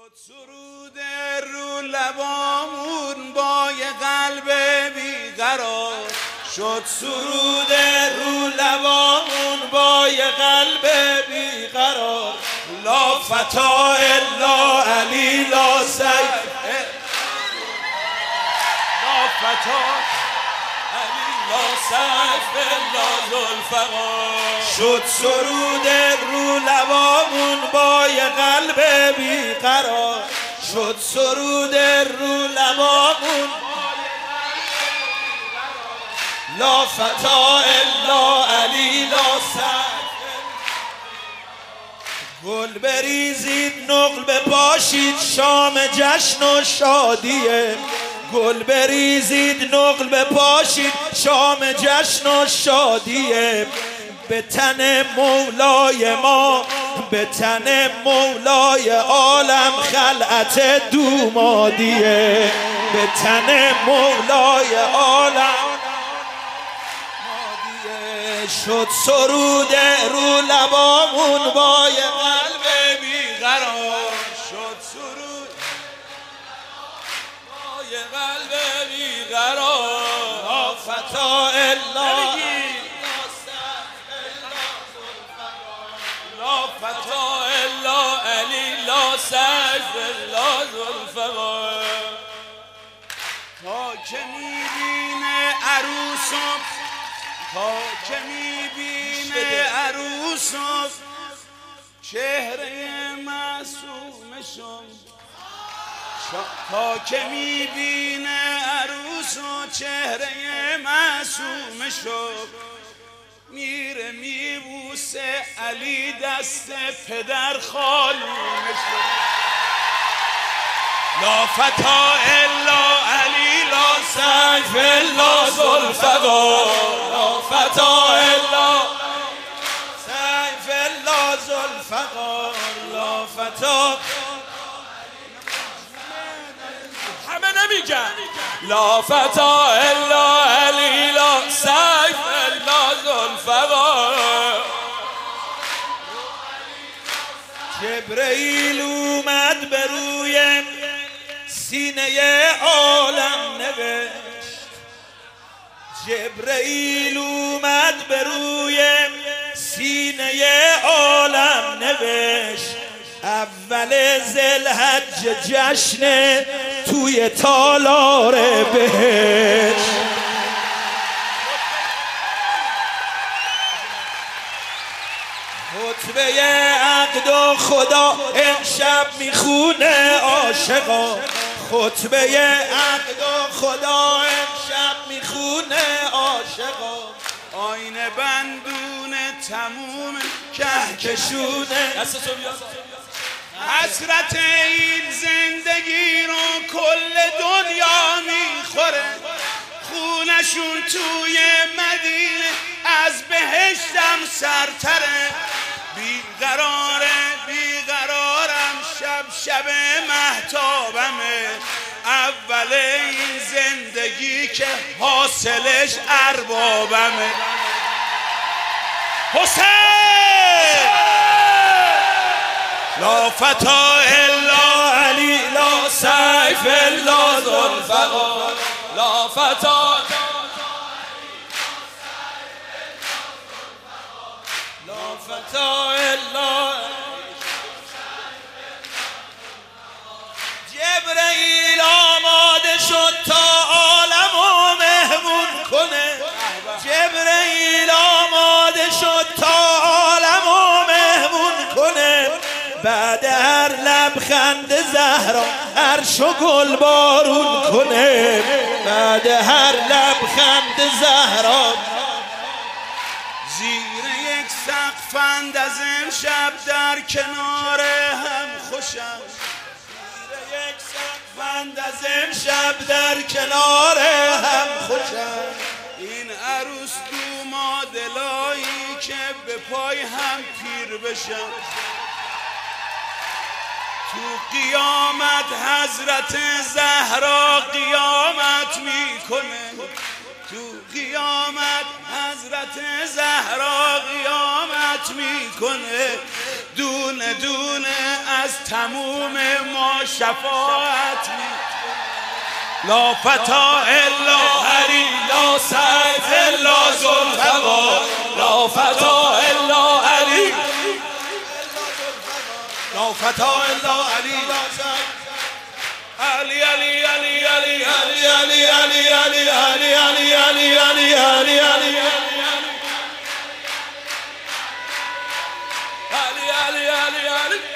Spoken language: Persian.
شد سرود رو لبامون با یه قلب بیقرار، شد سرود رو لبامون با یه قلب بیقرار. لا فتا الا علی لا سیف، لا فتا علی لا سیف لا ذوالفقار. شد سرود رو لبامون با یه قلب بیقرار، شد سرود رو لبامون لا فتا الا علی لا سیف. گل بریزید نقل بپاشید شام جشن و شادیه، گل بریزید نقل بپاشید شام جشن و شادیه. به تن مولای ما، به تن مولای عالم خلعت دومادیه، به تن مولای عالم مادیه. شد سرود رو لبامون با یه قلب بیقرار، شد سرود با یه قلب بیقرار. فتا الا لا فتا الا علی لا سیف لا ذوالفقار. تا که میبینه عروسم، تا که میبینه عروسم چهره معصومشم، تا که میبینه عروسم چهره معصومشم. میره میبوسه علی دست پدر خالومشو. لا فتا الا علی لا سیف لا ذوالفقار، لا فتا الا سیف لا ذوالفقار، لا فتا همه نمیگن لا فتا الا علی لا سیف لا ذوالفقار. جبرئیل اومد به روی سینه عالم نوشت، جبرئیل اومد به روی سینه عالم نوشت. اول ذوالحجه جشن توی تالار بهشت. خطبه عقد و خدا امشب میخونه عاشقا، خطبه عقد و خدا امشب میخونه عاشقا. آینه بندون تموم کهکشونه، حسرت این زندگی رو کل دنیا میخوره. خونشون توی مدینه از بهشتم سرتره. بیقراره بیقرارم شب شب مهتابمه. اول این زندگی که حاصلش اربابمه. حسین لا فتا الا علی لا سیف لا ذوالفقار، لا فتا لا فتا الا. جبرئیل آماده شد تا عالمو مهمون کنه، جبرئیل آماده شد تا عالمو مهمون کنه. بعد هر لبخند زهرا عرشو گل بارون کنه، بعد هر لبخند زهرا. زیر یک سقفند از امشب در کنار هم خوشم، زیر یک سقفند از امشب در کنار هم خوشم. این عروس دومادلایی که به پای هم پیر بشن. تو قیامت حضرت زهرا قیامت میکنه، تو قیامت حضرت زهرا قیامت میکنه. دونه دونه از تموم ما شفاعت لا فتا الا علی لا سیف الا ذوالفقار لا فتا الا علی لا فتا الا علی علی علی علی علی علی علی علی علی علی علی علی علی علی علی علی